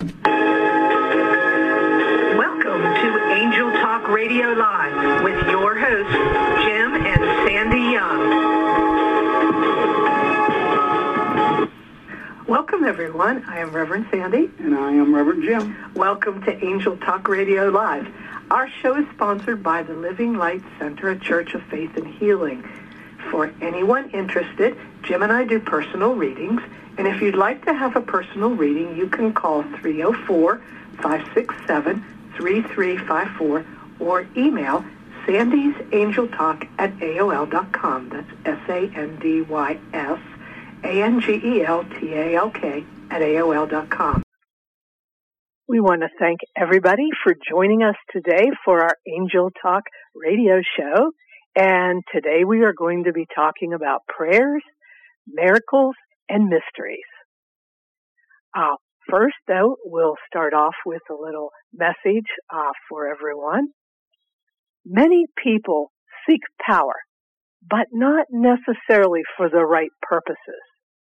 Welcome to Angel Talk Radio Live with your hosts, Jim and Sandy Young. Welcome, everyone. I am Reverend Sandy. And I am Reverend Jim. Welcome to Angel Talk Radio Live. Our show is sponsored by the Living Light Center, a Church of Faith and Healing. For anyone interested, Jim and I do personal readings. And if you'd like to have a personal reading, you can call 304-567-3354 or email sandysangeltalk@aol.com. That's SANDYSANGELTALK@AOL.com. We want to thank everybody for joining us today for our Angel Talk radio show. And today we are going to be talking about prayers, miracles, and mysteries. First, though, we'll start off with a little message for everyone. Many people seek power, but not necessarily for the right purposes.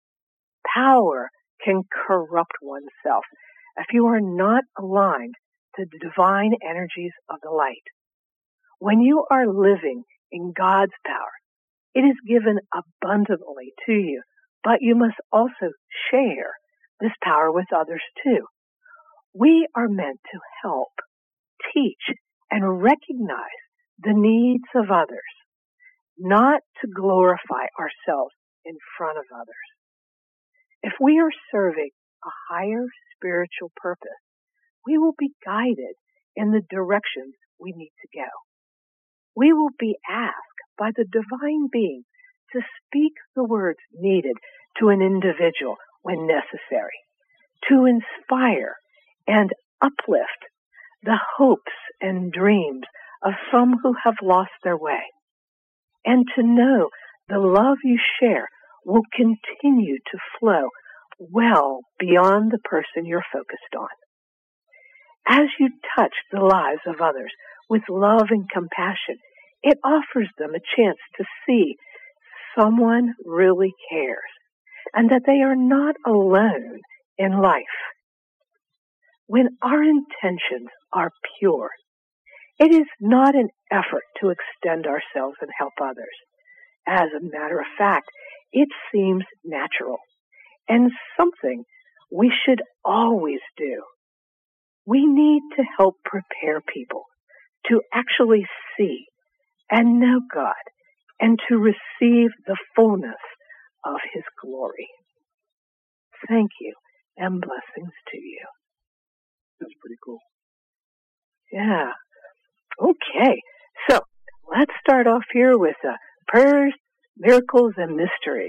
Power can corrupt oneself if you are not aligned to the divine energies of the light. When you are living in God's power, it is given abundantly to you, but you must also share this power with others too. We are meant to help, teach, and recognize the needs of others, not to glorify ourselves in front of others. If we are serving a higher spiritual purpose, we will be guided in the directions we need to go. We will be asked by the divine being to speak the words needed to an individual when necessary, to inspire and uplift the hopes and dreams of some who have lost their way, and to know the love you share will continue to flow well beyond the person you're focused on. As you touch the lives of others with love and compassion, it offers them a chance to see someone really cares and that they are not alone in life. When our intentions are pure, it is not an effort to extend ourselves and help others. As a matter of fact, it seems natural and something we should always do. We need to help prepare people to actually see and know God and to receive the fullness of His glory. Thank you and blessings to you. That's pretty cool. Yeah. Okay. So let's start off here with prayers, miracles, and mysteries.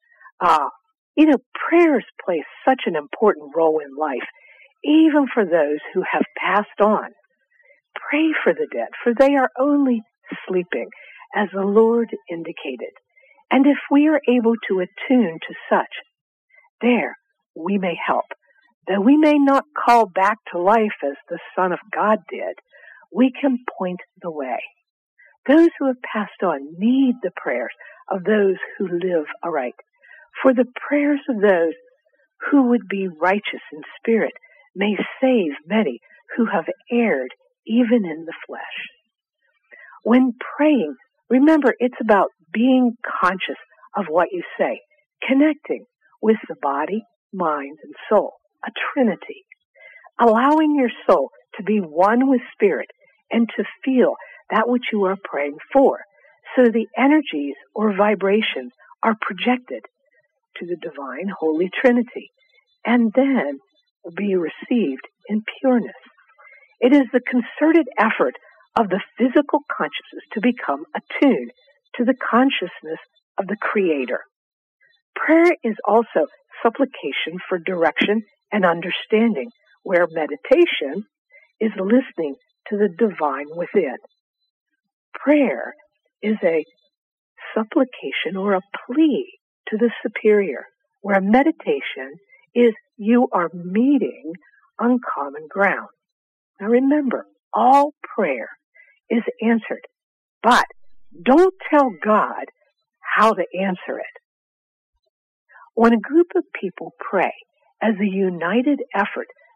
Prayers play such an important role in life, even for those who have passed on. Pray for the dead, for they are only sleeping, as the Lord indicated. And if we are able to attune to such, there we may help. Though we may not call back to life as the Son of God did, we can point the way. Those who have passed on need the prayers of those who live aright. For the prayers of those who would be righteous in spirit may save many who have erred even in the flesh. When praying, remember it's about being conscious of what you say, connecting with the body, mind, and soul, a trinity, allowing your soul to be one with spirit and to feel that which you are praying for, so the energies or vibrations are projected to the divine Holy Trinity and then be received in pureness. It is the concerted effort of the physical consciousness to become attuned to the consciousness of the Creator. Prayer is also supplication for direction and understanding, where meditation is listening to the divine within. Prayer is a supplication or a plea to the superior, where meditation is you are meeting on common ground. Now remember, all prayer is answered, but don't tell God how to answer it. When a group of people pray as a united effort,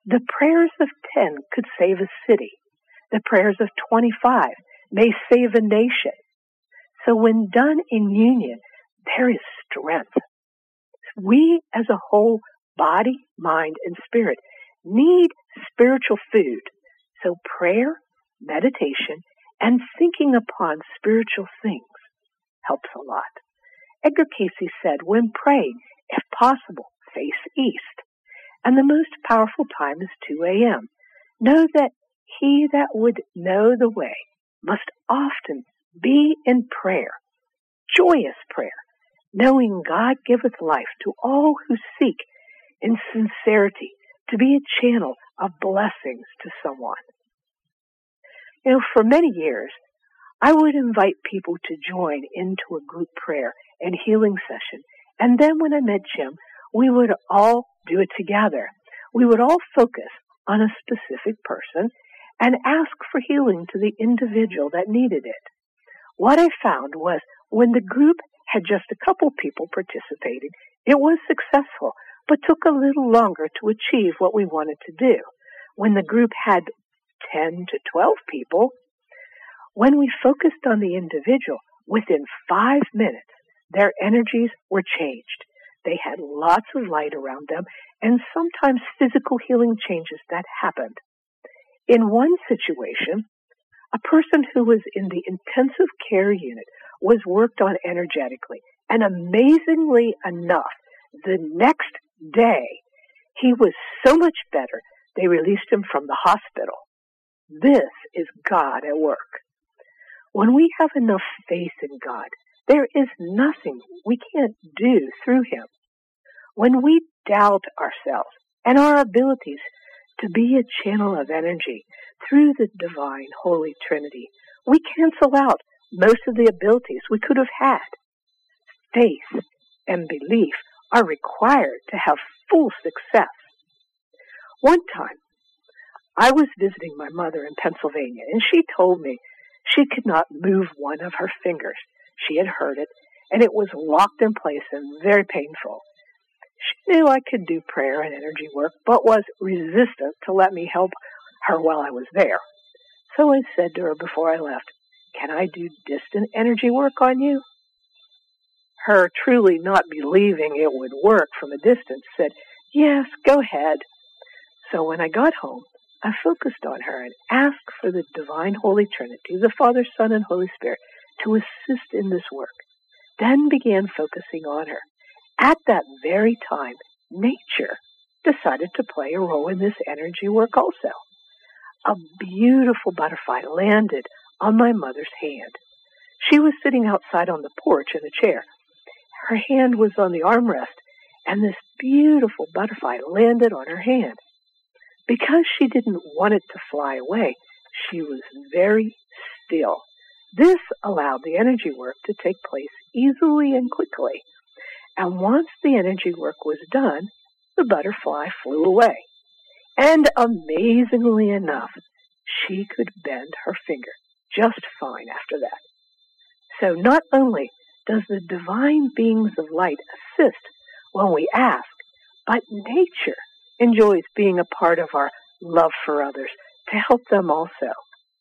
The prayers of 10 could save a city. The prayers of 25 may save a nation. So when done in union, there is strength. We as a whole, body, mind, and spirit, need spiritual food. So prayer, meditation, and thinking upon spiritual things helps a lot. Edgar Cayce said, when praying, if possible, face east. And the most powerful time is 2 a.m. Know that he that would know the way must often be in prayer, joyous prayer, knowing God giveth life to all who seek in sincerity to be a channel of blessings to someone. For many years, I would invite people to join into a group prayer and healing session. And then when I met Jim, we would all do it together. We would all focus on a specific person and ask for healing to the individual that needed it. What I found was when the group had just a couple people participating, it was successful, but took a little longer to achieve what we wanted to do. When the group had 10 to 12 people, when we focused on the individual, within 5 minutes, their energies were changed. They had lots of light around them and sometimes physical healing changes that happened. In one situation, a person who was in the intensive care unit was worked on energetically, and amazingly enough, the next day, he was so much better, they released him from the hospital. This is God at work. When we have enough faith in God, there is nothing we can't do through Him. When we doubt ourselves and our abilities to be a channel of energy through the divine Holy Trinity, we cancel out most of the abilities we could have had. Faith and belief are required to have full success. One time, I was visiting my mother in Pennsylvania, and she told me she could not move one of her fingers. She had hurt it, and it was locked in place and very painful. She knew I could do prayer and energy work, but was resistant to let me help her while I was there. So I said to her before I left, "Can I do distant energy work on you?" Her, truly not believing it would work from a distance, said, "Yes, go ahead." So when I got home, I focused on her and asked for the divine Holy Trinity, the Father, Son, and Holy Spirit, to assist in this work. Then began focusing on her. At that very time, nature decided to play a role in this energy work also. A beautiful butterfly landed on my mother's hand. She was sitting outside on the porch in a chair. Her hand was on the armrest, and this beautiful butterfly landed on her hand. Because she didn't want it to fly away, she was very still. This allowed the energy work to take place easily and quickly. And once the energy work was done, the butterfly flew away. And amazingly enough, she could bend her finger just fine after that. So not only does the divine beings of light assist when we ask, but nature enjoys being a part of our love for others to help them also.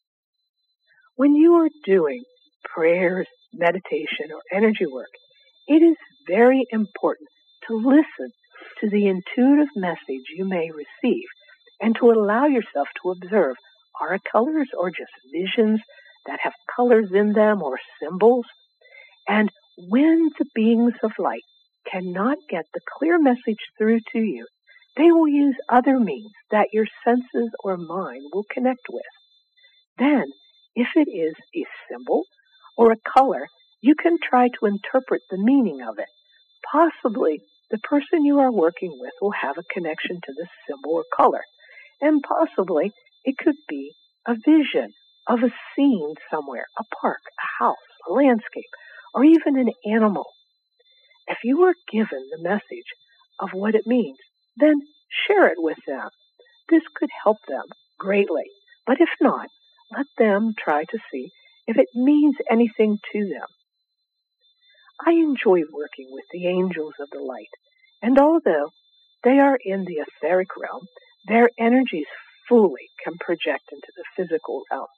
When you are doing prayers, meditation, or energy work, it is very important to listen to the intuitive message you may receive and to allow yourself to observe, are it colors or just visions that have colors in them or symbols? And when the beings of light cannot get the clear message through to you, they will use other means that your senses or mind will connect with. Then, if it is a symbol or a color, you can try to interpret the meaning of it. Possibly, the person you are working with will have a connection to this symbol or color. And possibly, it could be a vision of a scene somewhere, a park, a house, a landscape, or even an animal. If you are given the message of what it means, then share it with them. This could help them greatly. But if not, let them try to see if it means anything to them. I enjoy working with the angels of the light, and although they are in the etheric realm, their energies fully can project into the physical realm.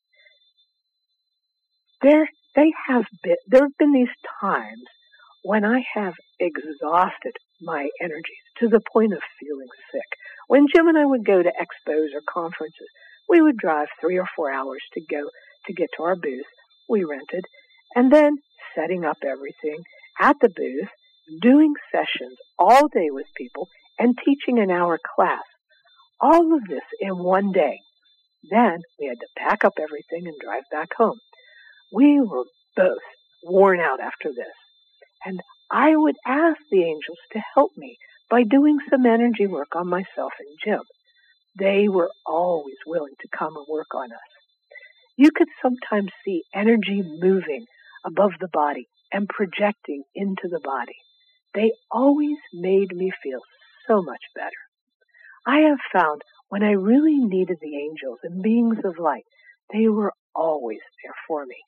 There have been these times when I have exhausted my energies to the point of feeling sick. When Jim and I would go to expos or conferences, we would drive 3 or 4 hours to get to our booth we rented, and then setting up everything at the booth, doing sessions all day with people, and teaching an hour class. All of this in one day. Then we had to pack up everything and drive back home. We were both worn out after this. And I would ask the angels to help me by doing some energy work on myself and Jim. They were always willing to come and work on us. You could sometimes see energy moving above the body and projecting into the body. They always made me feel so much better. I have found when I really needed the angels and beings of light, they were always there for me.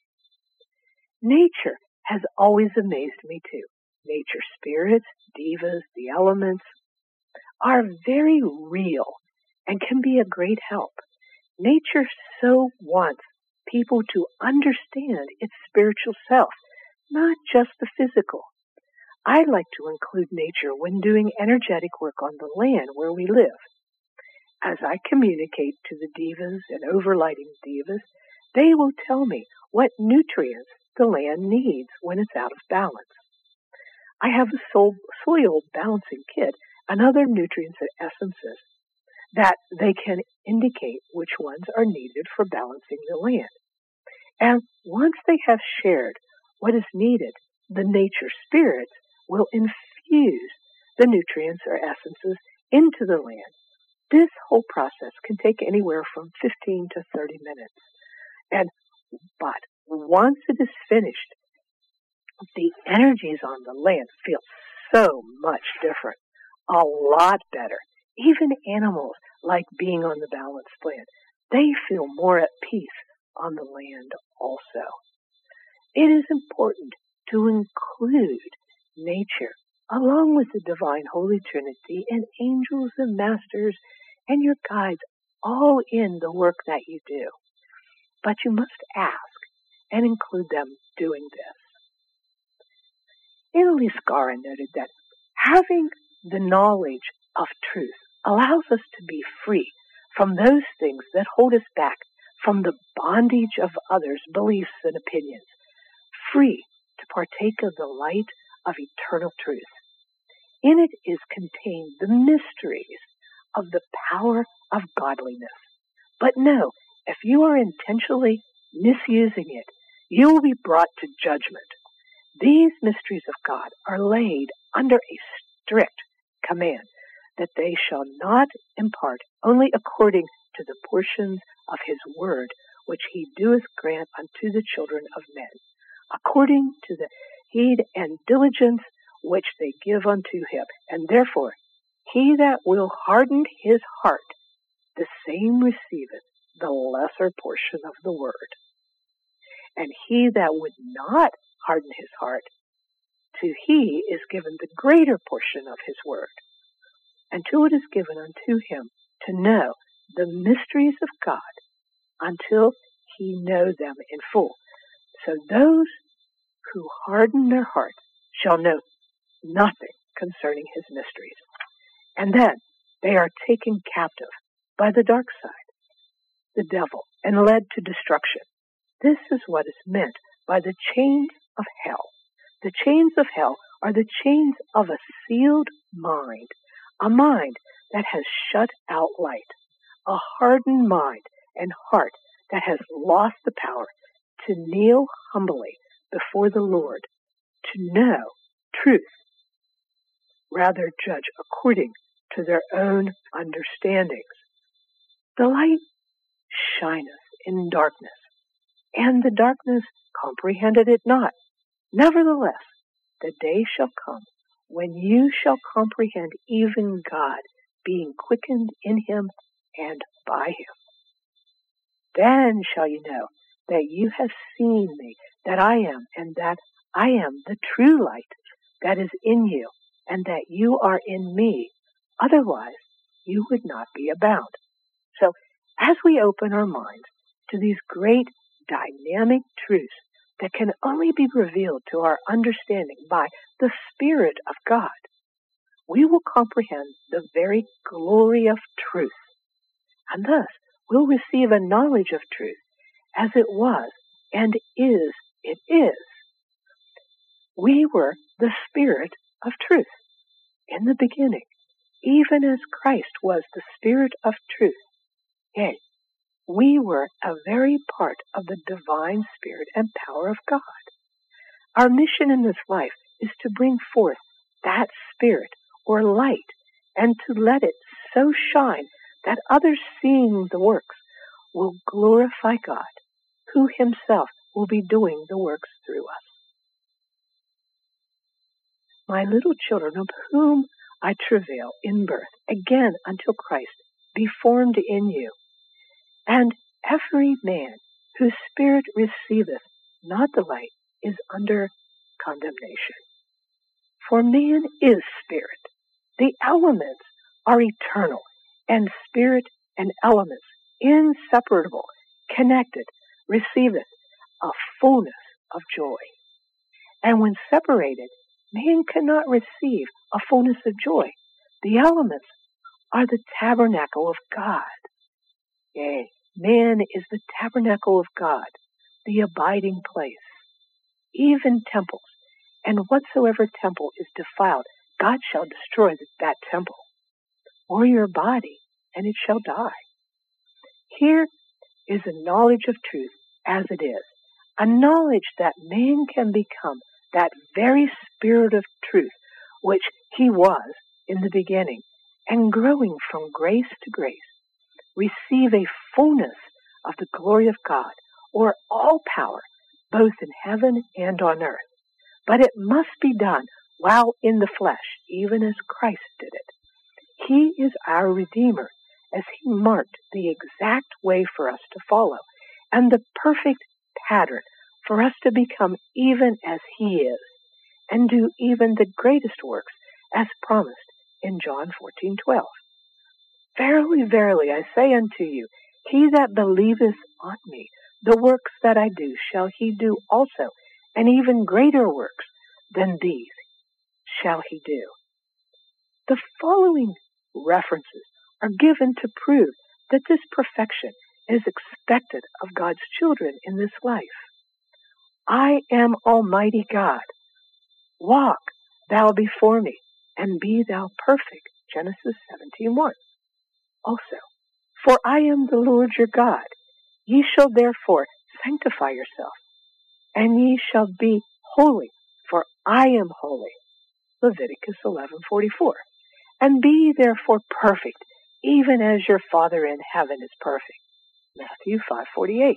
Nature has always amazed me too. Nature spirits, devas, the elements are very real and can be a great help. Nature so wants people to understand its spiritual self, not just the physical. I like to include nature when doing energetic work on the land where we live. As I communicate to the devas and overlighting devas, they will tell me what nutrients the land needs when it's out of balance. I have a soil balancing kit and other nutrients and essences that they can indicate which ones are needed for balancing the land. And once they have shared what is needed, the nature spirits will infuse the nutrients or essences into the land. This whole process can take anywhere from 15 to 30 minutes. But once it is finished, the energies on the land feel so much different, a lot better. Even animals like being on the balanced land. They feel more at peace on the land also. It is important to include nature along with the divine Holy Trinity and angels and masters and your guides all in the work that you do. But you must ask and include them doing this. Annalise Gara noted that having the knowledge of truth allows us to be free from those things that hold us back from the bondage of others' beliefs and opinions, free to partake of the light of eternal truth. In it is contained the mysteries of the power of godliness. But no, if you are intentionally misusing it, you will be brought to judgment. These mysteries of God are laid under a strict command that they shall not impart only according to the portions of his word which he doeth grant unto the children of men, according to the heed and diligence which they give unto him. And therefore, he that will harden his heart, the same receiveth the lesser portion of the word. And he that would not harden his heart, to he is given the greater portion of his word. And to it is given unto him to know the mysteries of God until he know them in full. So those who harden their hearts shall know nothing concerning his mysteries. And then they are taken captive by the dark side, the devil, and led to destruction. This is what is meant by the chains of hell. The chains of hell are the chains of a sealed mind, a mind that has shut out light, a hardened mind and heart that has lost the power to kneel humbly before the Lord, to know truth, rather judge according to their own understandings. The light shineth in darkness, and the darkness comprehended it not. Nevertheless, the day shall come when you shall comprehend even God, being quickened in him and by him. Then shall you know that you have seen me, that I am, and that I am the true light that is in you, and that you are in me. Otherwise, you would not be abound. So, as we open our minds to these great dynamic truths that can only be revealed to our understanding by the Spirit of God, we will comprehend the very glory of truth, and thus will receive a knowledge of truth as it was and is, it is. We were the Spirit of truth in the beginning, even as Christ was the Spirit of truth. Yea, we were a very part of the divine Spirit and power of God. Our mission in this life is to bring forth that Spirit or light and to let it so shine that others seeing the works will glorify God, who himself will be doing the works through us. My little children, of whom I travail in birth, again until Christ be formed in you. And every man whose spirit receiveth not the light is under condemnation. For man is spirit. The elements are eternal, and spirit and elements, inseparable, connected, receiveth a fullness of joy. And when separated, man cannot receive a fullness of joy. The elements are the tabernacle of God. Yea, man is the tabernacle of God, the abiding place, even temples. And whatsoever temple is defiled, God shall destroy that temple, or your body, and it shall die. Here is a knowledge of truth as it is, a knowledge that man can become that very Spirit of truth which he was in the beginning, and growing from grace to grace, receive a fullness of the glory of God, or all power, both in heaven and on earth. But it must be done while in the flesh, even as Christ did it. He is our Redeemer, as he marked the exact way for us to follow, and the perfect pattern for us to become even as he is, and do even the greatest works, as promised in John 14:12. Verily, verily, I say unto you, he that believeth on me, the works that I do shall he do also, and even greater works than these shall he do. The following references are given to prove that this perfection is expected of God's children in this life. I am Almighty God. Walk thou before me, and be thou perfect. Genesis 17:1. Also, for I am the Lord your God. Ye shall therefore sanctify yourself, and ye shall be holy, for I am holy. Leviticus 11:44. And be ye therefore perfect, even as your Father in heaven is perfect. Matthew 5:48.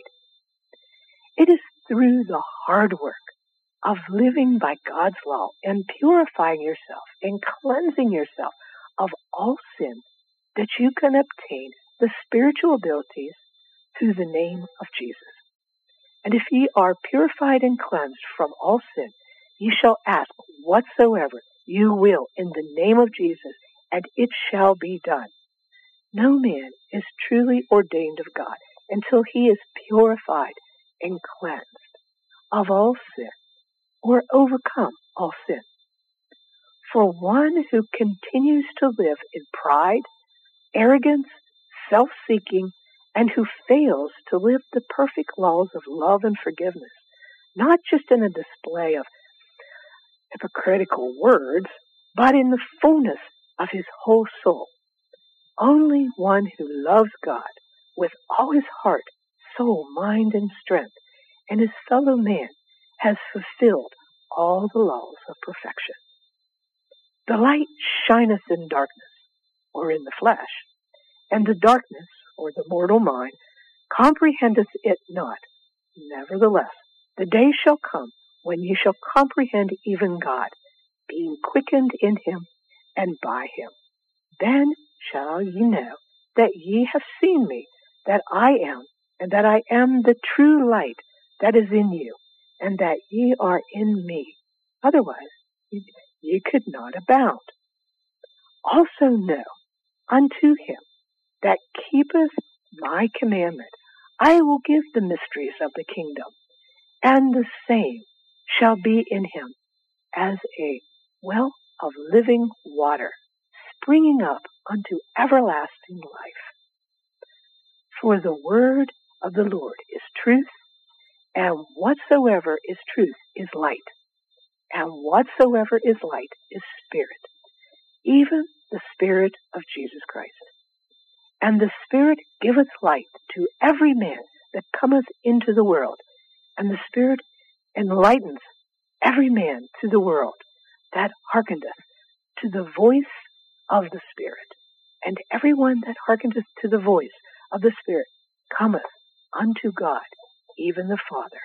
It is through the hard work of living by God's law and purifying yourself and cleansing yourself of all sin that you can obtain the spiritual abilities through the name of Jesus. And if ye are purified and cleansed from all sin, ye shall ask whatsoever you will in the name of Jesus, and it shall be done. No man is truly ordained of God until he is purified and cleansed of all sin, or overcome all sin. For one who continues to live in pride, arrogance, self-seeking, and who fails to live the perfect laws of love and forgiveness, not just in a display of hypocritical words, but in the fullness of his whole soul. Only one who loves God with all his heart, soul, mind, and strength, and his fellow man has fulfilled all the laws of perfection. The light shineth in darkness, or in the flesh, and the darkness, or the mortal mind, comprehendeth it not. Nevertheless, the day shall come when ye shall comprehend even God, being quickened in him and by him. Then shall ye know that ye have seen me, that I am, and that I am the true light that is in you, and that ye are in me. Otherwise, ye could not abound. Also know unto him that keepeth my commandment, I will give the mysteries of the kingdom, and the same shall be in him as a well of living water, springing up unto everlasting life. For the word of the Lord is truth, and whatsoever is truth is light, and whatsoever is light is spirit, even the Spirit of Jesus Christ. And the Spirit giveth light to every man that cometh into the world, and the Spirit enlighteneth every man to the world that hearkeneth to the voice of the Spirit. And everyone that hearkeneth to the voice of the Spirit cometh unto God, even the Father.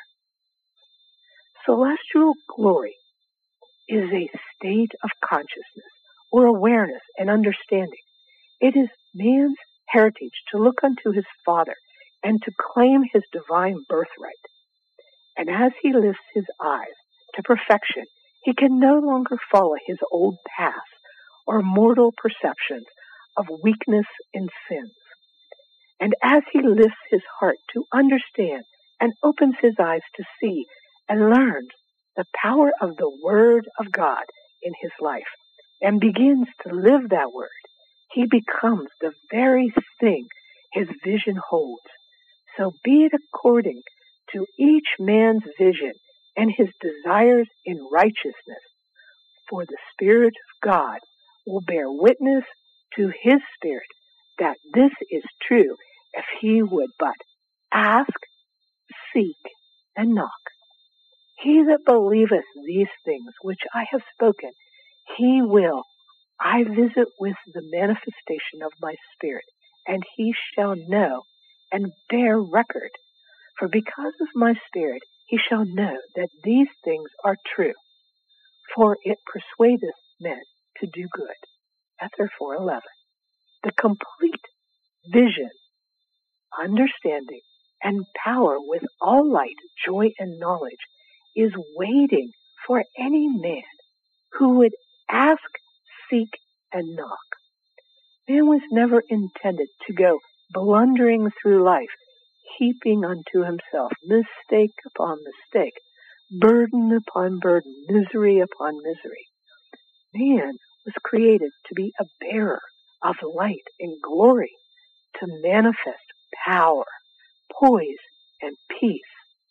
Celestial glory is a state of consciousness or awareness and understanding. It is man's heritage to look unto his Father and to claim his divine birthright. And as he lifts his eyes to perfection, he can no longer follow his old paths or mortal perceptions of weakness and sins. And as he lifts his heart to understand and opens his eyes to see and learns the power of the Word of God in his life and begins to live that Word, he becomes the very thing his vision holds. So be it according to each man's vision and his desires in righteousness. For the Spirit of God will bear witness to his spirit that this is true if he would but ask, seek, and knock. He that believeth these things which I have spoken, he will I visit with the manifestation of my Spirit, and he shall know and bear record. For because of my Spirit he shall know that these things are true. For it persuadeth men to do good. Ether 4:11. The complete vision, understanding, and power with all light, joy, and knowledge is waiting for any man who would ask, seek, and knock. Man was never intended to go blundering through life, heaping unto himself mistake upon mistake, burden upon burden, misery upon misery. Man was created to be a bearer of light and glory, to manifest power, poise, and peace.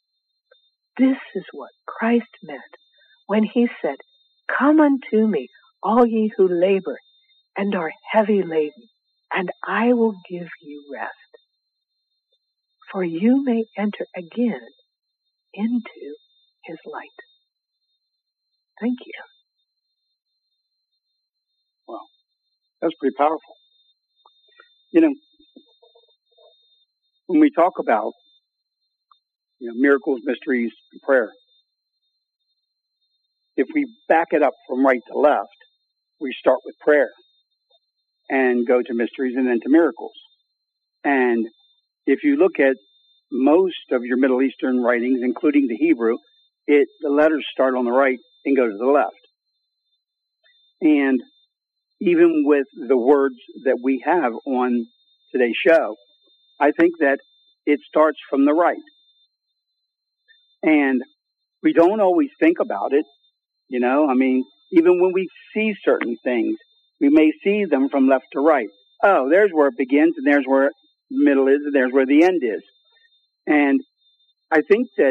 This is what Christ meant when he said, "Come unto me, all ye who labor and are heavy laden, and I will give you rest. For you may enter again into his light." Thank you. Wow, that's pretty powerful. You know, when we talk about miracles, mysteries, and prayer, if we back it up from right to left, we start with prayer and go to mysteries and then to miracles. And if you look at most of your Middle Eastern writings, including the Hebrew, the letters start on the right and go to the left. And even with the words that we have on today's show, I think that it starts from the right. And we don't always think about it, even when we see certain things, we may see them from left to right. Oh, there's where it begins, and there's where the middle is, and there's where the end is. And I think that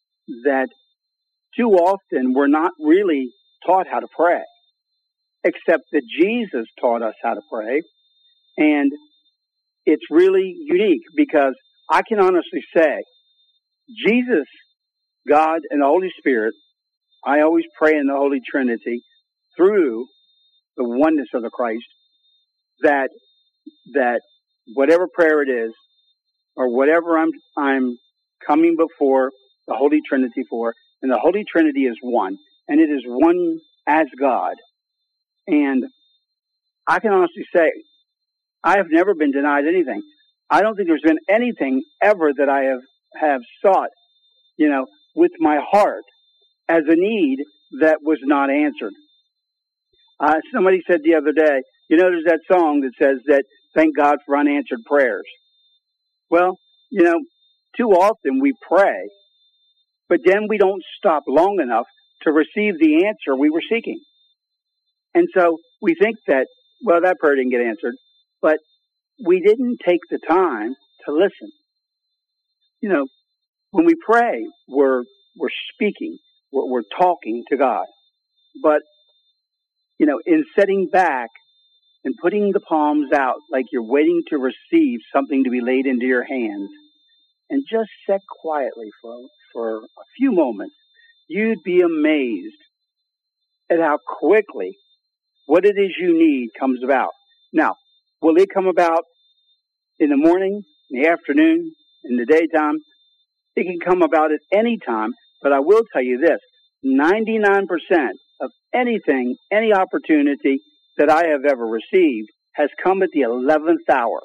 too often we're not really taught how to pray, except that Jesus taught us how to pray. And it's really unique because I can honestly say Jesus, God, and the Holy Spirit, I always pray in the Holy Trinity through the oneness of the Christ, that whatever prayer it is, or whatever I'm coming before the Holy Trinity for, and the Holy Trinity is one, and it is one as God. And I can honestly say, I have never been denied anything. I don't think there's been anything ever that I have sought, with my heart as a need that was not answered. Somebody said the other day, You know, there's that song that says that thank God for unanswered prayers. Well, you know, too often we pray, but then we don't stop long enough to receive the answer we were seeking. And so we think that, well, that prayer didn't get answered, but we didn't take the time to listen. You know, when we pray, we're speaking, we're talking to God. But, you know, in sitting back and putting the palms out like you're waiting to receive something to be laid into your hands, and just sit quietly for a few moments, you'd be amazed at how quickly what it is you need comes about. Now, will it come about in the morning, in the afternoon, in the daytime? It can come about at any time, but I will tell you this, 99% of anything, any opportunity that I have ever received has come at the 11th hour.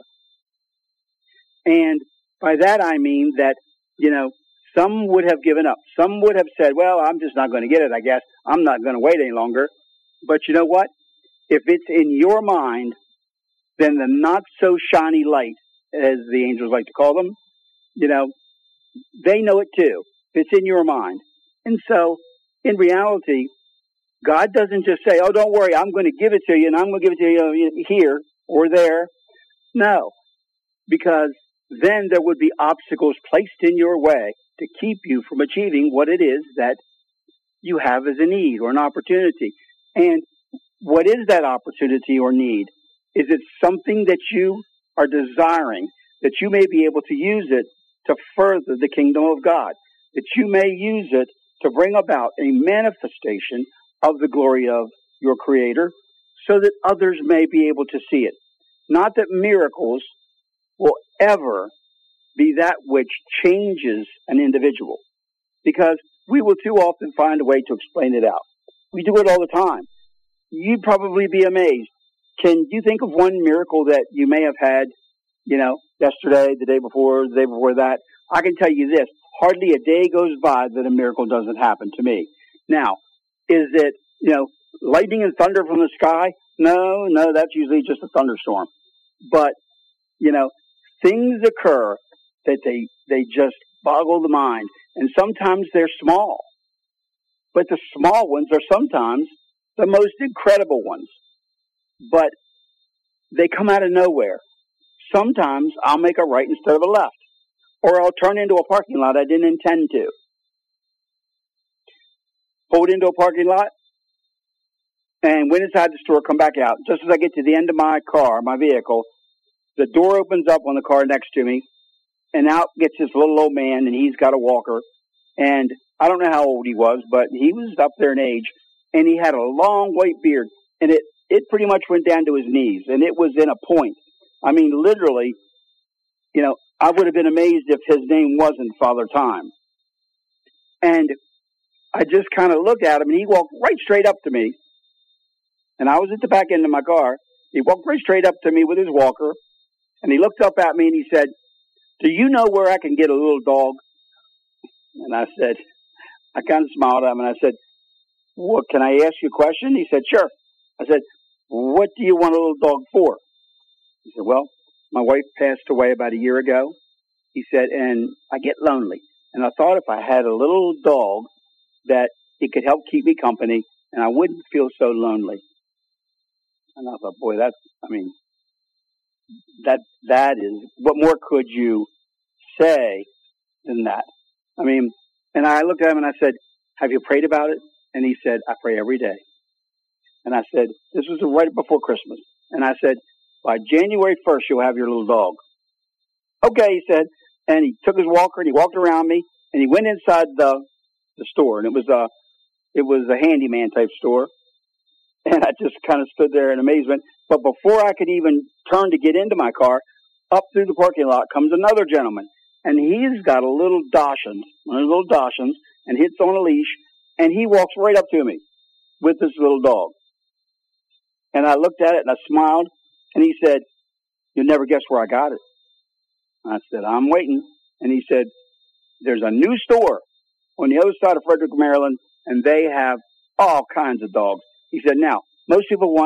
And by that I mean that, you know, some would have given up. Some would have said, well, I'm just not going to get it, I guess. I'm not going to wait any longer. But you know what? If it's in your mind, then the not-so-shiny light, as the angels like to call them, you know, they know it too. It's in your mind. And so, in reality, God doesn't just say, oh, don't worry, I'm going to give it to you, and I'm going to give it to you here or there. No, because then there would be obstacles placed in your way to keep you from achieving what it is that you have as a need or an opportunity. And what is that opportunity or need? Is it something that you are desiring, that you may be able to use it to further the kingdom of God, that you may use it to bring about a manifestation of the glory of your Creator so that others may be able to see it? Not that miracles will ever be that which changes an individual, because we will too often find a way to explain it out. We do it all the time. You'd probably be amazed. Can you think of one miracle that you may have had, you know, yesterday, the day before that? I can tell you this, hardly a day goes by that a miracle doesn't happen to me. Now, is it, you know, lightning and thunder from the sky? No, that's usually just a thunderstorm. But, you know, things occur that they just boggle the mind. And sometimes they're small. But the small ones are sometimes the most incredible ones. But they come out of nowhere. Sometimes I'll make a right instead of a left. Or I'll turn into a parking lot I didn't intend to. Pulled into a parking lot and went inside the store, come back out. Just as I get to the end of my car, my vehicle, the door opens up on the car next to me, and out gets this little old man, and he's got a walker. And I don't know how old he was, but he was up there in age, and he had a long white beard, and it pretty much went down to his knees, and it was in a point. I mean, literally, you know, I would have been amazed if his name wasn't Father Time. And I just kind of looked at him, and he walked right straight up to me. And I was at the back end of my car. He walked right straight up to me with his walker, and he looked up at me, and he said, do you know where I can get a little dog? And I said, I kind of smiled at him, and I said, well, can I ask you a question? He said, sure. I said, what do you want a little dog for? He said, well, my wife passed away about a year ago. He said, and I get lonely. And I thought if I had a little dog that it could help keep me company and I wouldn't feel so lonely. And I thought, boy, that is, what more could you say than that? I mean, and I looked at him and I said, have you prayed about it? And he said, I pray every day. And I said, this was right before Christmas. And I said, by January 1st, you'll have your little dog. Okay, he said. And he took his walker and he walked around me and he went inside the store. And it was a handyman type store. And I just kind of stood there in amazement. But before I could even turn to get into my car, up through the parking lot comes another gentleman. And he's got a little Dachshund, one of those little Dachshunds, and it's on a leash. And he walks right up to me with this little dog. And I looked at it and I smiled. And he said, you'll never guess where I got it. I said, I'm waiting. And he said, there's a new store on the other side of Frederick, Maryland, and they have all kinds of dogs. He said, now, most people want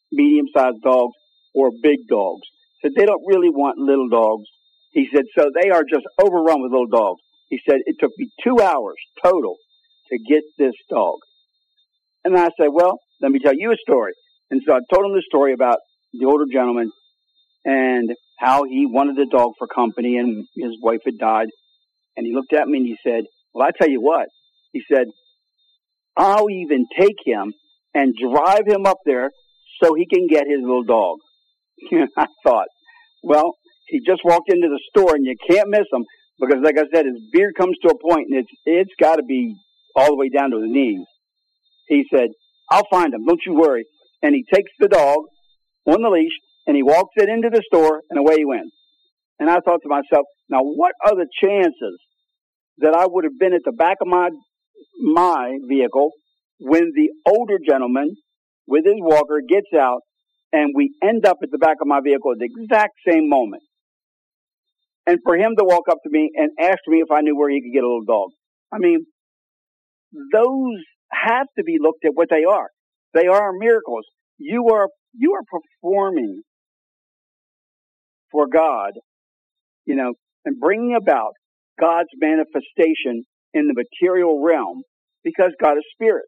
medium-sized dogs or big dogs. Said they don't really want little dogs. He said, so they are just overrun with little dogs. He said, it took me 2 hours total to get this dog. And I said, well, let me tell you a story. And so I told him the story about the older gentleman and how he wanted a dog for company and his wife had died. And he looked at me and he said, well, I tell you what. He said, I'll even take him and drive him up there so he can get his little dog. I thought, well, he just walked into the store and you can't miss him because, like I said, his beard comes to a point and it's got to be all the way down to his knees. He said, I'll find him. Don't you worry. And he takes the dog on the leash and he walks it into the store and away he went. And I thought to myself, now what are the chances that I would have been at the back of my vehicle when the older gentleman with his walker gets out and we end up at the back of my vehicle at the exact same moment? And for him to walk up to me and ask me if I knew where he could get a little dog. I mean, those have to be looked at what they are. They are miracles. You are performing for God, and bringing about God's manifestation in the material realm because God is spirit.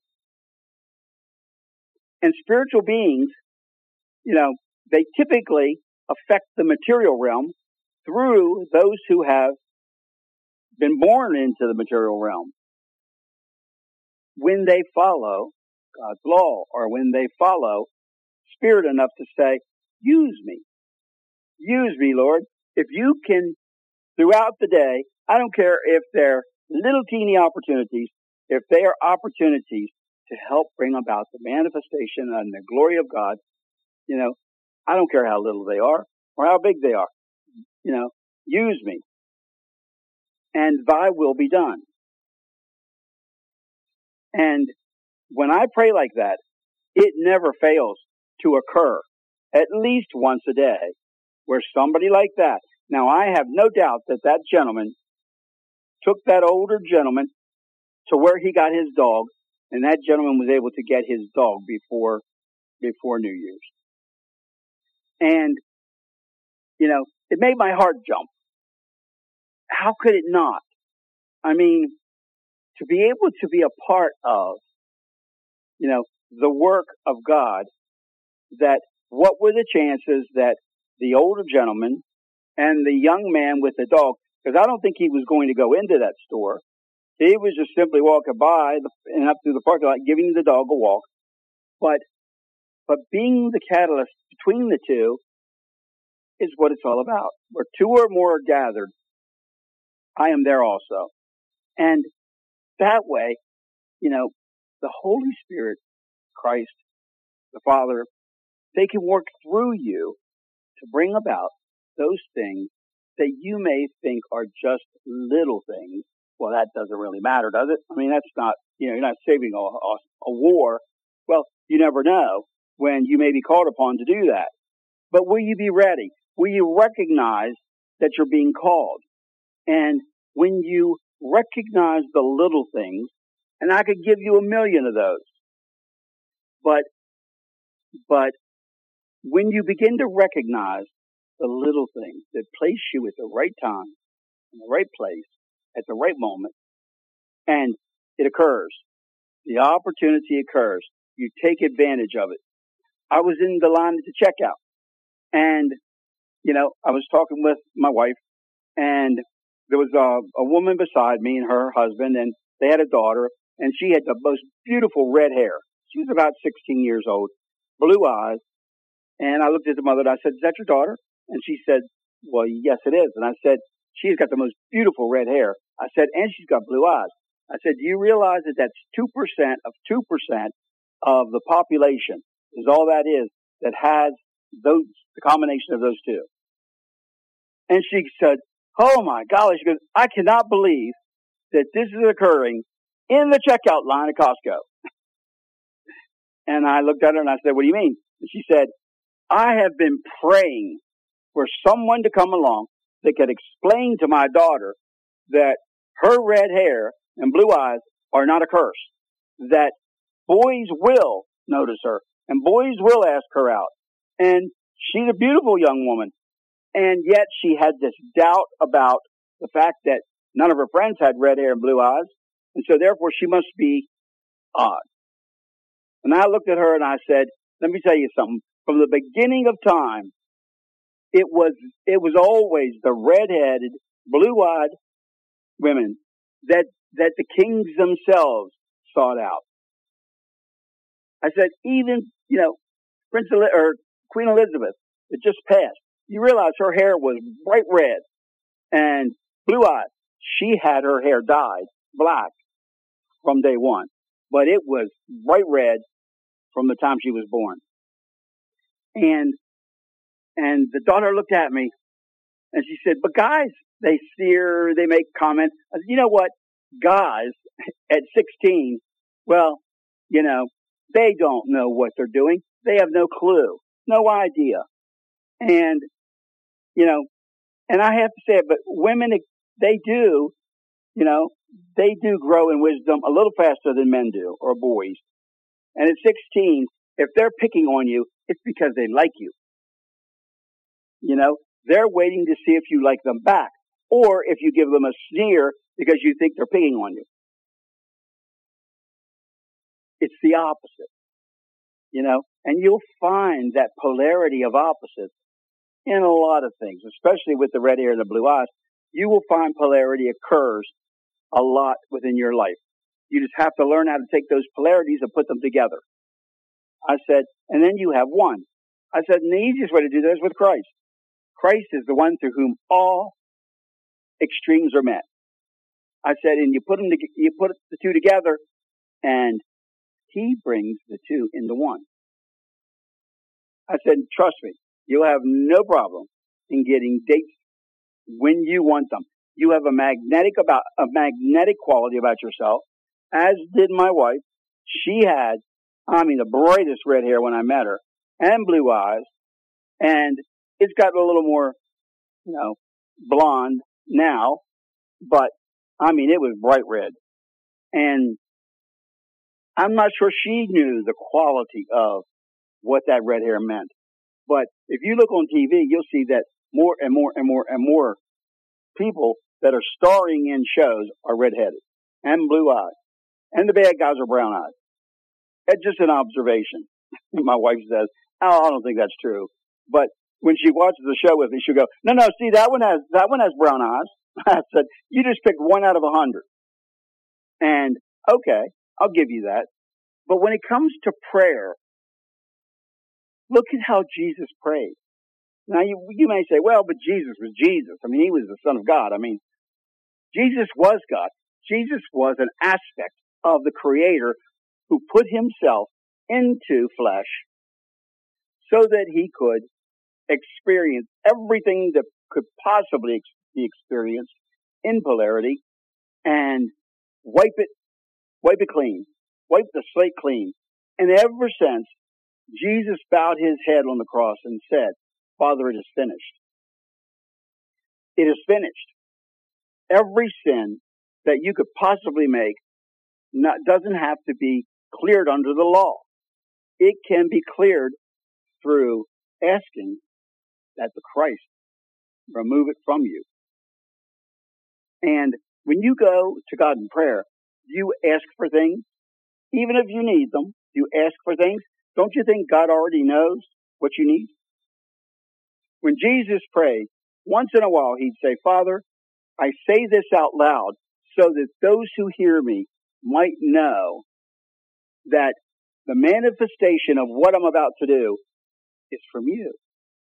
And spiritual beings, they typically affect the material realm through those who have been born into the material realm. When they follow God's law, or when they follow spirit enough to say, use me, Lord. If you can, throughout the day, I don't care if they're little teeny opportunities, if they are opportunities to help bring about the manifestation and the glory of God, I don't care how little they are or how big they are. Use me, and thy will be done. And when I pray like that, it never fails to occur at least once a day where somebody like that. Now, I have no doubt that gentleman took that older gentleman to where he got his dog, and that gentleman was able to get his dog before New Year's. And, it made my heart jump. How could it not? I mean, to be able to be a part of, the work of God, that what were the chances that the older gentleman and the young man with the dog, because I don't think he was going to go into that store. He was just simply walking by and up through the parking lot, giving the dog a walk. But being the catalyst between the two is what it's all about. Where two or more are gathered, I am there also. And that way, the Holy Spirit, Christ, the Father, they can work through you to bring about those things that you may think are just little things. Well, that doesn't really matter, does it? I mean, that's not, you're not saving a war. Well, you never know when you may be called upon to do that. But will you be ready? Will you recognize that you're being called? And when you recognize the little things, and I could give you 1,000,000 of those, but when you begin to recognize the little things that place you at the right time, in the right place, at the right moment, and it occurs, the opportunity occurs, you take advantage of it. I was in the line at the checkout, and, I was talking with my wife, and there was a woman beside me and her husband, and they had a daughter, and she had the most beautiful red hair. She was about 16 years old, blue eyes. And I looked at the mother and I said, is that your daughter? And she said, well, yes, it is. And I said, she's got the most beautiful red hair. I said, and she's got blue eyes. I said, do you realize that that's 2% of 2% of the population is all that is that has the combination of those two? And she said, oh my golly, she goes, I cannot believe that this is occurring in the checkout line at Costco. And I looked at her and I said, what do you mean? And she said, I have been praying for someone to come along that could explain to my daughter that her red hair and blue eyes are not a curse, that boys will notice her and boys will ask her out And she's a beautiful young woman. And yet she had this doubt about the fact that none of her friends had red hair and blue eyes. And so therefore she must be odd. And I looked at her and I said, let me tell you something. From the beginning of time, it was always the red-headed, blue-eyed women that the kings themselves sought out. I said, even, Queen Elizabeth, that just passed, you realize her hair was bright red and blue-eyed. She had her hair dyed black from day one, but it was bright red from the time she was born. And the daughter looked at me and she said, but guys, they sneer, they make comments. I said, you know what? Guys at 16, well, they don't know what they're doing. They have no clue, no idea. And, and I have to say it, but women, they do grow in wisdom a little faster than men do, or boys. And at 16, if they're picking on you, it's because they like you. They're waiting to see if you like them back, or if you give them a sneer because you think they're picking on you. It's the opposite, and you'll find that polarity of opposites in a lot of things, especially with the red hair and the blue eyes. You will find polarity occurs a lot within your life. You just have to learn how to take those polarities and put them together. I said, and then you have one. I said, and the easiest way to do that is with Christ. Christ is the one through whom all extremes are met. I said, and you put the two together, and he brings the two into one. I said, trust me, you'll have no problem in getting dates when you want them. You have a magnetic quality about yourself, as did my wife. She had, the brightest red hair when I met her, and blue eyes, and it's gotten a little more, blonde now, but it was bright red. And I'm not sure she knew the quality of what that red hair meant. But if you look on TV, you'll see that more and more and more and more people that are starring in shows are redheaded and blue-eyed. And the bad guys are brown-eyed. It's just an observation. My wife says, I don't think that's true. But when she watches the show with me, she'll go, no, see, that one has brown eyes. I said, you just picked 1 out of 100. And okay, I'll give you that. But when it comes to prayer, look at how Jesus prayed. Now, you may say, well, but Jesus was Jesus. He was the Son of God. Jesus was God. Jesus was an aspect of the Creator who put himself into flesh so that he could experience everything that could possibly be experienced in polarity and wipe it clean, wipe the slate clean. And ever since, Jesus bowed his head on the cross and said, Father, it is finished. It is finished. Every sin that you could possibly make doesn't have to be cleared under the law. It can be cleared through asking that the Christ remove it from you. And when you go to God in prayer, you ask for things, even if you need them. You ask for things. Don't you think God already knows what you need? When Jesus prayed, once in a while he'd say, Father, I say this out loud so that those who hear me might know that the manifestation of what I'm about to do is from you.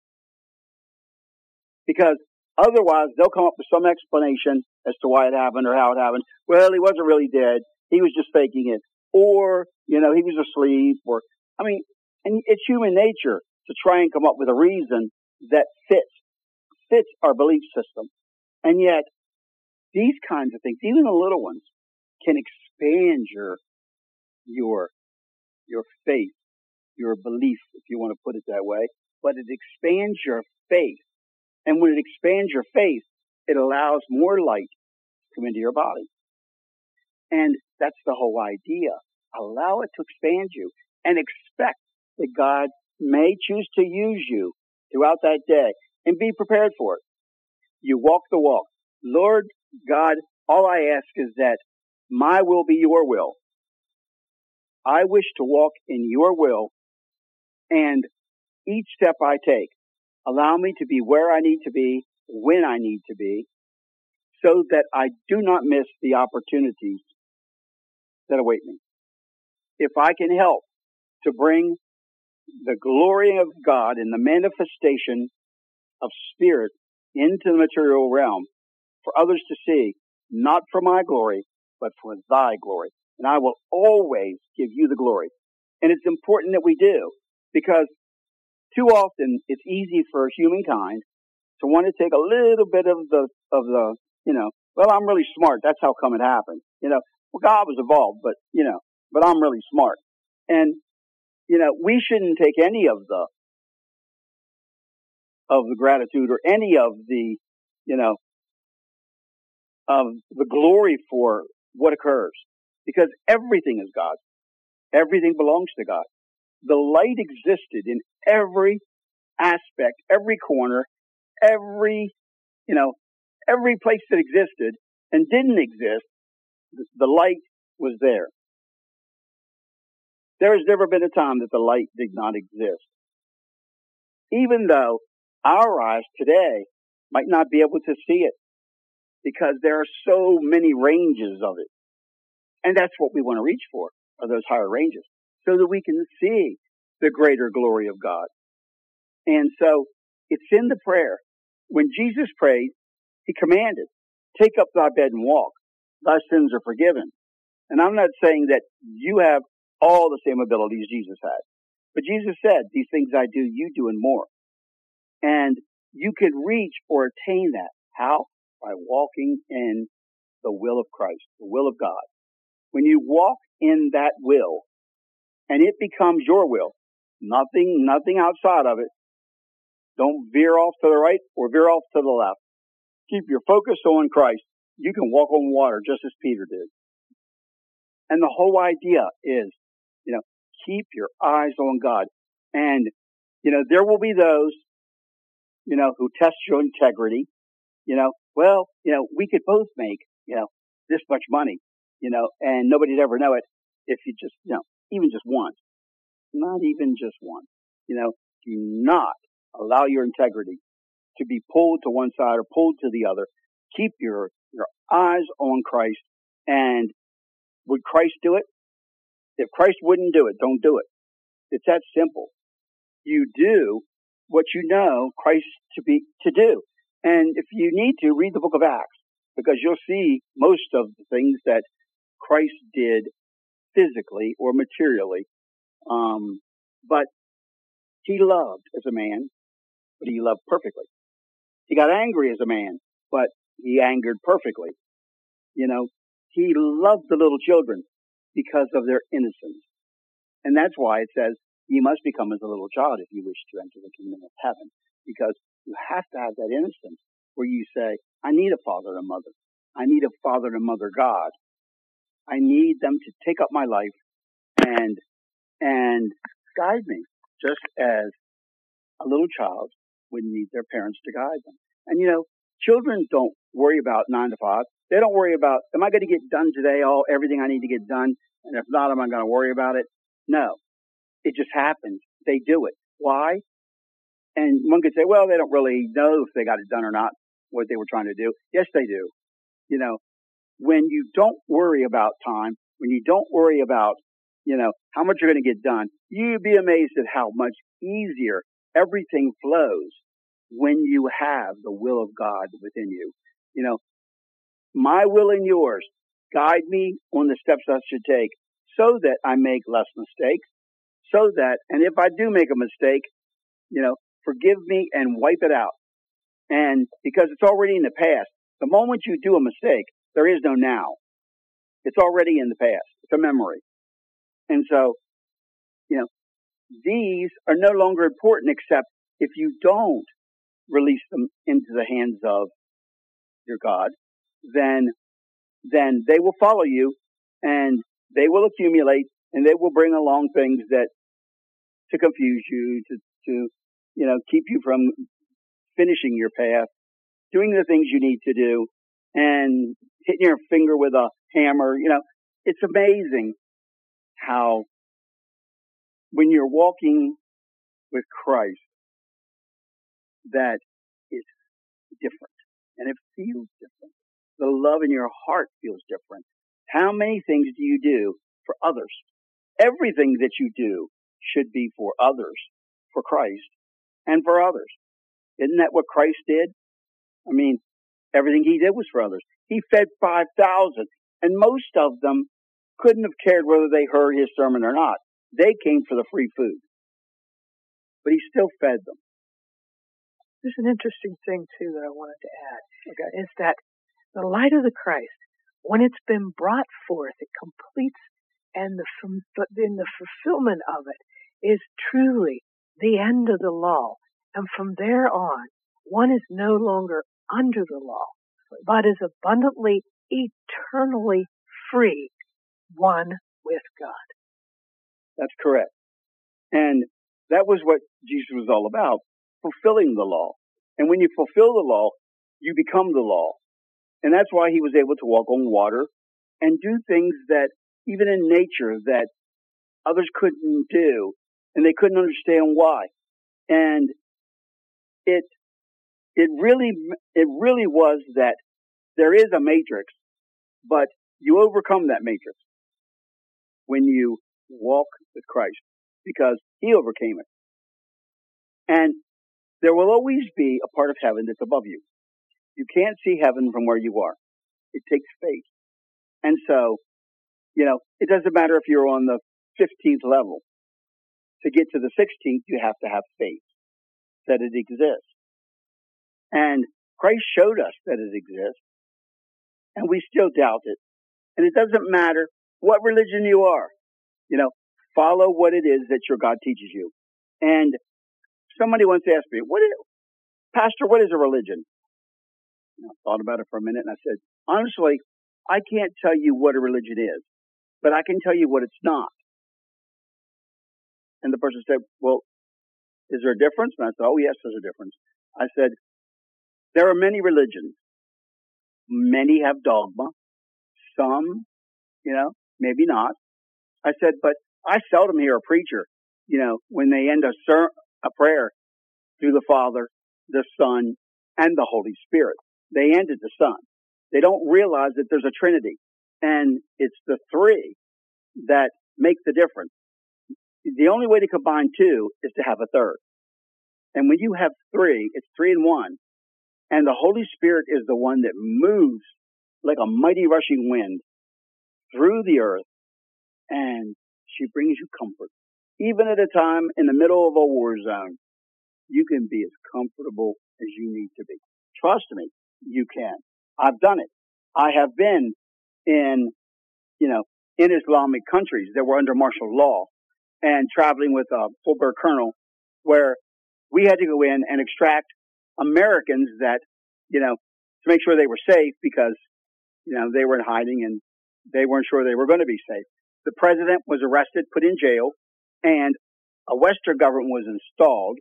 Because otherwise they'll come up with some explanation as to why it happened or how it happened. Well, he wasn't really dead. He was just faking it. Or, he was asleep. And it's human nature to try and come up with a reason that fits our belief system. And yet, these kinds of things, even the little ones, can expand your faith, your belief, if you want to put it that way. But it expands your faith. And when it expands your faith, it allows more light to come into your body. And that's the whole idea. Allow it to expand you and expect that God may choose to use you throughout that day, and be prepared for it. You walk the walk. Lord God, all I ask is that my will be your will. I wish to walk in your will, and each step I take, allow me to be where I need to be, when I need to be, so that I do not miss the opportunities that await me. If I can help to bring the glory of God and the manifestation of Spirit into the material realm for others to see, not for my glory, but for thy glory. And I will always give you the glory. And it's important that we do, because too often it's easy for humankind to want to take a little bit of the, well, I'm really smart. That's how come it happened. Well, God was involved, but I'm really smart. And, we shouldn't take any of the gratitude or any of the, of the glory for what occurs, because everything is God. Everything belongs to God. The light existed in every aspect, every corner, every place that existed and didn't exist. The light was there. There has never been a time that the light did not exist. Even though our eyes today might not be able to see it, because there are so many ranges of it. And that's what we want to reach for, are those higher ranges, so that we can see the greater glory of God. And so it's in the prayer. When Jesus prayed, he commanded, take up thy bed and walk. Thy sins are forgiven. And I'm not saying that you have all the same abilities Jesus had. But Jesus said, these things I do, you do and more. And you can reach or attain that. How? By walking in the will of Christ, the will of God. When you walk in that will, and it becomes your will, nothing outside of it, don't veer off to the right or veer off to the left. Keep your focus on Christ. You can walk on water just as Peter did. And the whole idea is, keep your eyes on God. And, there will be those, who test your integrity. We could both make, this much money, and nobody'd ever know it if you just, even just once. Not even just once. Do not allow your integrity to be pulled to one side or pulled to the other. Keep your eyes on Christ. And would Christ do it? If Christ wouldn't do it, don't do it. It's that simple. You do what you know Christ to do. And if you need to, read the book of Acts, because you'll see most of the things that Christ did physically or materially. But he loved as a man, but he loved perfectly. He got angry as a man, but he angered perfectly. He loved the little children because of their innocence. And that's why it says, you must become as a little child if you wish to enter the kingdom of heaven. Because you have to have that innocence where you say, I need a father and a mother. I need a father and mother God. I need them to take up my life and guide me, just as a little child would need their parents to guide them. And children don't worry about 9 to 5. They don't worry about, am I going to get done today, everything I need to get done? And if not, am I going to worry about it? No. It just happens. They do it. Why? And one could say, well, they don't really know if they got it done or not, what they were trying to do. Yes, they do. When you don't worry about time, when you don't worry about, how much you're going to get done, you'd be amazed at how much easier everything flows when you have the will of God within you. My will and yours, guide me on the steps I should take so that I make less mistakes, so that, and if I do make a mistake, forgive me and wipe it out. And because it's already in the past, the moment you do a mistake, there is no now. It's already in the past. It's a memory. And so, these are no longer important, except if you don't release them into the hands of your God, then they will follow you and they will accumulate and they will bring along things that to confuse you, to keep you from finishing your path, doing the things you need to do, and hitting your finger with a hammer. It's amazing how when you're walking with Christ, that it's different and it feels different. The love in your heart feels different. How many things do you do for others? Everything that you do should be for others, for Christ, and for others. Isn't that what Christ did? I mean, everything he did was for others. He fed 5,000, and most of them couldn't have cared whether they heard his sermon or not. They came for the free food. But he still fed them. There's an interesting thing, too, that I wanted to add, is that the light of the Christ, when it's been brought forth, it completes, and in the fulfillment of it is truly the end of the law. And from there on, one is no longer under the law, but is abundantly, eternally free, one with God. That's correct. And that was what Jesus was all about, fulfilling the law. And when you fulfill the law, you become the law. And that's why he was able to walk on water and do things that, even in nature, that others couldn't do, and they couldn't understand why. And it really was that there is a matrix, but you overcome that matrix when you walk with Christ, because he overcame it. And there will always be a part of heaven that's above you. You can't see heaven from where you are. It takes faith. And so, it doesn't matter if you're on the 15th level. To get to the 16th, you have to have faith that it exists. And Christ showed us that it exists, and we still doubt it. And it doesn't matter what religion you are. Follow what it is that your God teaches you. And somebody once asked me, Pastor, what is a religion? And I thought about it for a minute, and I said, honestly, I can't tell you what a religion is, but I can tell you what it's not. And the person said, well, is there a difference? And I said, oh, yes, there's a difference. I said, there are many religions. Many have dogma. Some, maybe not. I said, but I seldom hear a preacher, when they end a prayer through the Father, the Son, and the Holy Spirit. They end at the Son. They don't realize that there's a Trinity. And it's the three that make the difference. The only way to combine two is to have a third. And when you have three, it's 3 in 1. And the Holy Spirit is the one that moves like a mighty rushing wind through the earth, and she brings you comfort. Even at a time in the middle of a war zone, you can be as comfortable as you need to be. Trust me, you can. I've done it. I have been in Islamic countries that were under martial law, and traveling with a full-bird colonel, where we had to go in and extract Americans that, to make sure they were safe, because, they were in hiding and they weren't sure they were going to be safe. The president was arrested, put in jail, and a Western government was installed.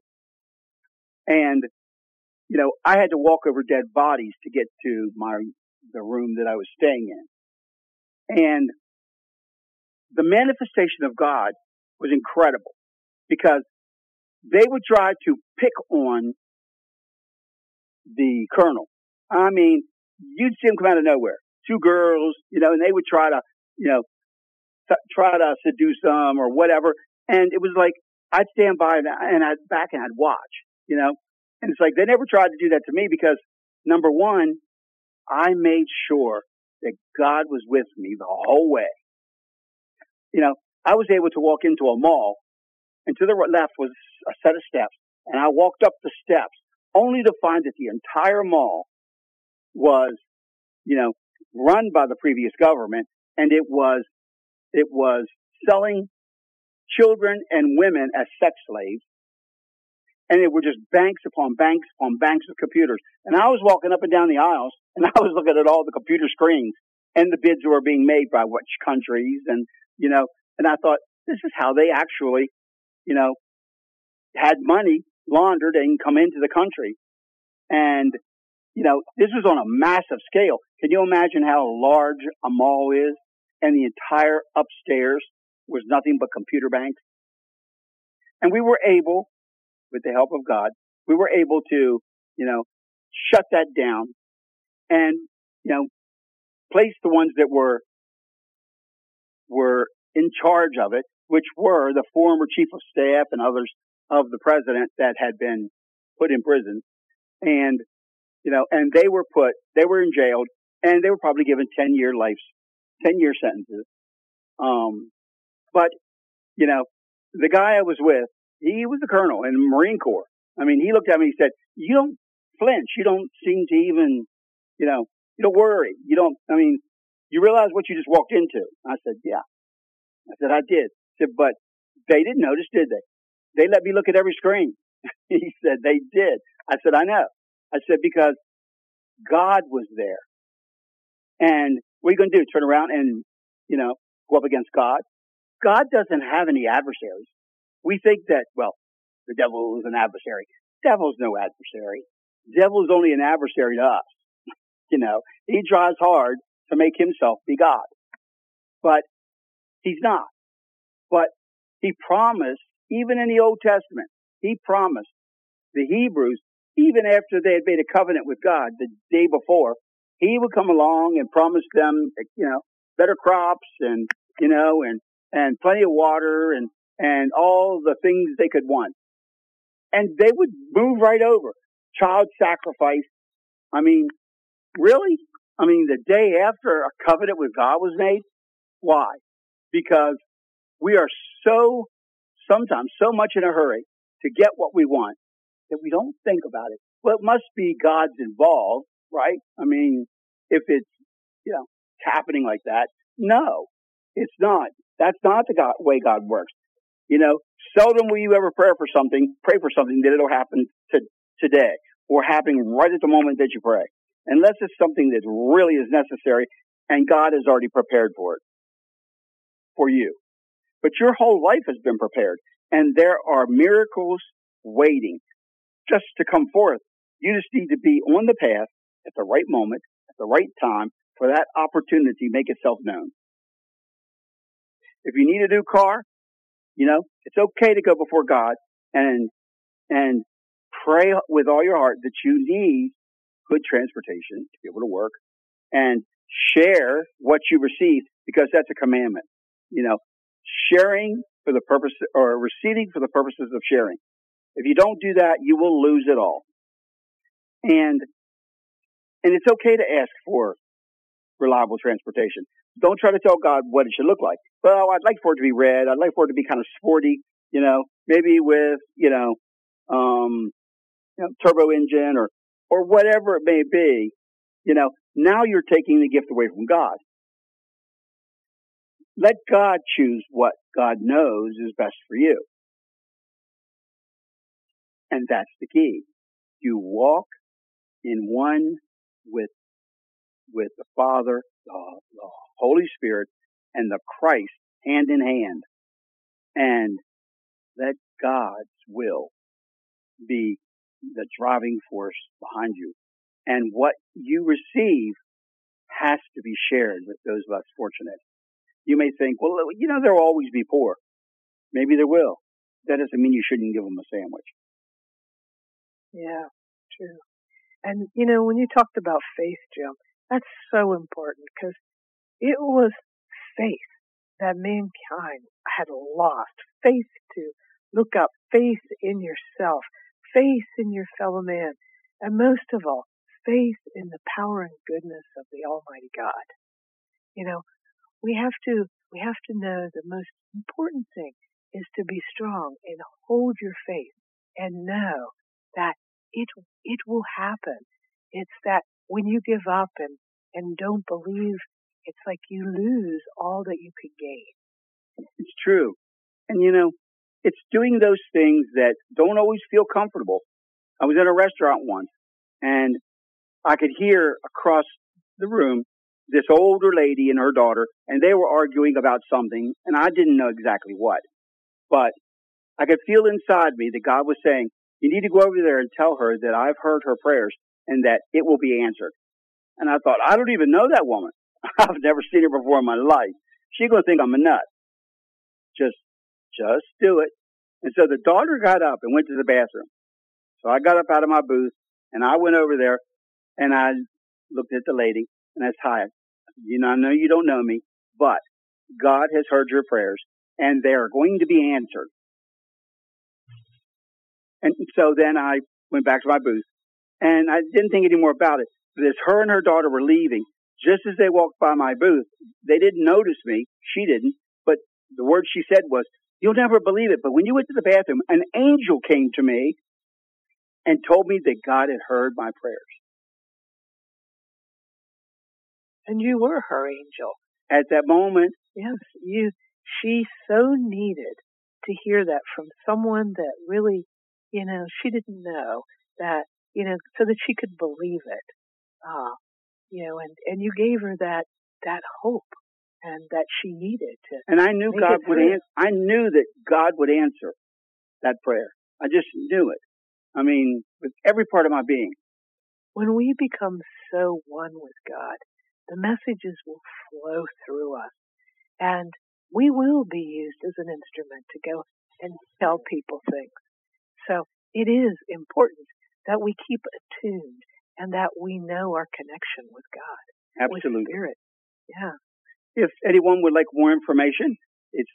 And, I had to walk over dead bodies to get to the room that I was staying in. And the manifestation of God was incredible, because they would try to pick on the colonel. I mean, you'd see them come out of nowhere. 2 girls, and they would try to, seduce them or whatever. And it was like, I'd stand by and I'd watch, And it's like, they never tried to do that to me, because, number one, I made sure that God was with me the whole way. I was able to walk into a mall, and to the left was a set of steps, and I walked up the steps only to find that the entire mall was, run by the previous government, and it was selling children and women as sex slaves, and it were just banks upon banks upon banks of computers. And I was walking up and down the aisles, and I was looking at all the computer screens and the bids that were being made by which countries, and I thought, this is how they actually, had money laundered and come into the country. And, this was on a massive scale. Can you imagine how large a mall is? And the entire upstairs was nothing but computer banks. And we were able, with the help of God, we were able to, shut that down and, place the ones that were in charge of it, which were the former chief of staff and others of the president that had been put in prison. And, and they were in jail, and they were probably given 10-year sentences. But, the guy I was with, he was a colonel in the Marine Corps. I mean, he looked at me and he said, "You don't flinch. You don't seem to even, you don't worry. You realize what you just walked into." I said, "Yeah." I said, "I did." I said, "But they didn't notice, did they? They let me look at every screen." He said, "They did." I said, "I know." I said, "Because God was there." And what are you going to do? Turn around and, go up against God? God doesn't have any adversaries. We think that, the devil is an adversary. Devil's no adversary. Devil is only an adversary to us. He tries hard to make himself be God. But he's not. But he promised, even in the Old Testament, he promised the Hebrews, even after they had made a covenant with God the day before, he would come along and promise them, better crops and plenty of water and all the things they could want. And they would move right over. Child sacrifice. I mean, really? I mean, the day after a covenant with God was made? Why? Because we are sometimes so much in a hurry to get what we want that we don't think about it. Well, it must be God's involved, right? I mean, if it's, happening like that. No, it's not. That's not the way God works. Seldom will you ever pray for something that it'll happen today or happening right at the moment that you pray. Unless it's something that really is necessary and God has already prepared for it, for you. But your whole life has been prepared, and there are miracles waiting just to come forth. You just need to be on the path at the right moment, at the right time, for that opportunity to make itself known. If you need a new car, it's okay to go before God and pray with all your heart that you need good transportation to be able to work, and share what you receive, because that's a commandment. Sharing for the purpose, or receiving for the purposes of sharing. If you don't do that, you will lose it all. And it's okay to ask for reliable transportation. Don't try to tell God what it should look like. Well, I'd like for it to be red. I'd like for it to be kind of sporty, maybe with, turbo engine or whatever it may be. Now you're taking the gift away from God. Let God choose what God knows is best for you. And that's the key. You walk in one with the Father, the Holy Spirit, and the Christ hand in hand. And let God's will be the driving force behind you. And what you receive has to be shared with those less fortunate. You may think, well, there will always be poor. Maybe there will. That doesn't mean you shouldn't give them a sandwich. Yeah, true. And, when you talked about faith, Jim, that's so important, because it was faith that mankind had lost. Faith to look up, faith in yourself, faith in your fellow man, and most of all, faith in the power and goodness of the Almighty God. We have to know the most important thing is to be strong and hold your faith and know that it will happen. It's that when you give up and don't believe, it's like you lose all that you could gain. It's true. And it's doing those things that don't always feel comfortable. I was in a restaurant once, and I could hear across the room this older lady and her daughter, and they were arguing about something, and I didn't know exactly what. But I could feel inside me that God was saying, you need to go over there and tell her that I've heard her prayers and that it will be answered. And I thought, I don't even know that woman. I've never seen her before in my life. She's going to think I'm a nut. Just do it. And so the daughter got up and went to the bathroom. So I got up out of my booth and I went over there and I looked at the lady and I said, hi, I know you don't know me, but God has heard your prayers and they are going to be answered. And so then I went back to my booth and I didn't think any more about it. But as her and her daughter were leaving, just as they walked by my booth, they didn't notice me. She didn't. But the word she said was, you'll never believe it, but when you went to the bathroom, an angel came to me and told me that God had heard my prayers. And you were her angel. At that moment. Yes, she so needed to hear that from someone that really, she didn't know that, so that she could believe it. And you gave her that hope and that she needed to. And I knew God would answer. I knew that God would answer that prayer. I just knew it. I mean, with every part of my being. When we become so one with God, the messages will flow through us. And we will be used as an instrument to go and tell people things. So it is important that we keep attuned and that we know our connection with God. Absolutely. With Spirit. Yeah. If anyone would like more information, it's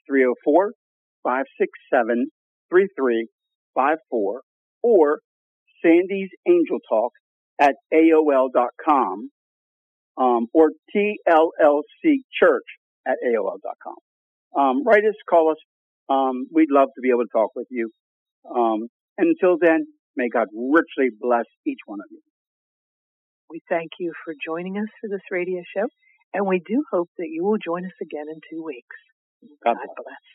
304-567-3354 or Sandy's Angel Talk at AOL.com or TLLC Church at AOL.com. Write us, call us. We'd love to be able to talk with you. And until then, may God richly bless each one of you. We thank you for joining us for this radio show, and we do hope that you will join us again in 2 weeks. God bless.